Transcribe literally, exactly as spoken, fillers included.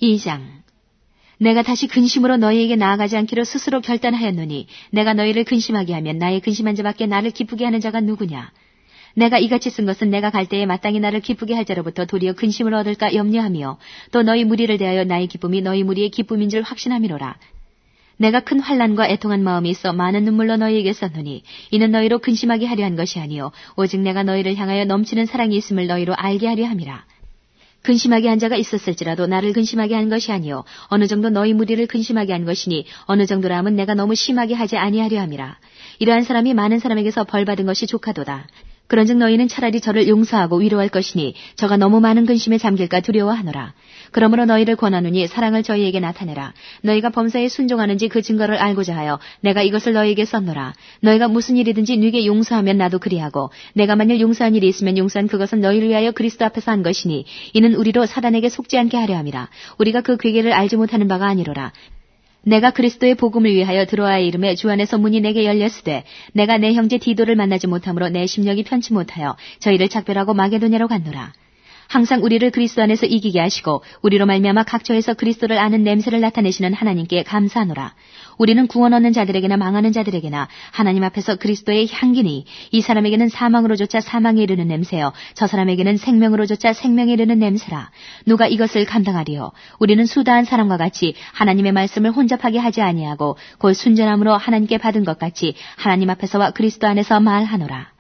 이 장. 내가 다시 근심으로 너희에게 나아가지 않기로 스스로 결단하였노니 내가 너희를 근심하게 하면 나의 근심한 자밖에 나를 기쁘게 하는 자가 누구냐. 내가 이같이 쓴 것은 내가 갈 때에 마땅히 나를 기쁘게 할 자로부터 도리어 근심을 얻을까 염려하며 또 너희 무리를 대하여 나의 기쁨이 너희 무리의 기쁨인 줄 확신함이로라. 내가 큰 환난과 애통한 마음이 있어 많은 눈물로 너희에게 썼노니 이는 너희로 근심하게 하려 한 것이 아니요 오직 내가 너희를 향하여 넘치는 사랑이 있음을 너희로 알게 하려 함이라. 근심하게 한 자가 있었을지라도 나를 근심하게 한 것이 아니요 어느 정도 너희 무리를 근심하게 한 것이니 어느 정도라 함은 내가 너무 심하게 하지 아니하려 함이라. 이러한 사람이 많은 사람에게서 벌 받은 것이 족하도다. 그런즉 너희는 차라리 저를 용서하고 위로할 것이니 저가 너무 많은 근심에 잠길까 두려워하노라. 그러므로 너희를 권하노니 사랑을 저희에게 나타내라. 너희가 범사에 순종하는지 그 증거를 알고자 하여 내가 이것을 너희에게 썼노라. 너희가 무슨 일이든지 네게 용서하면 나도 그리하고 내가 만일 용서한 일이 있으면 용서한 그것은 너희를 위하여 그리스도 앞에서 한 것이니 이는 우리로 사단에게 속지 않게 하려 함이라. 우리가 그 괴계를 알지 못하는 바가 아니로라. 내가 그리스도의 복음을 위하여 드로아의 이름에 주 안에서 문이 내게 열렸으되 내가 내 형제 디도를 만나지 못함으로 내 심령이 편치 못하여 저희를 작별하고 마게도냐로 갔노라. 항상 우리를 그리스도 안에서 이기게 하시고 우리로 말미암아 각처에서 그리스도를 아는 냄새를 나타내시는 하나님께 감사하노라. 우리는 구원 얻는 자들에게나 망하는 자들에게나 하나님 앞에서 그리스도의 향기니 이 사람에게는 사망으로조차 사망에 이르는 냄새요 저 사람에게는 생명으로조차 생명에 이르는 냄새라. 누가 이것을 감당하리요. 우리는 수다한 사람과 같이 하나님의 말씀을 혼잡하게 하지 아니하고 곧 순전함으로 하나님께 받은 것 같이 하나님 앞에서와 그리스도 안에서 말하노라.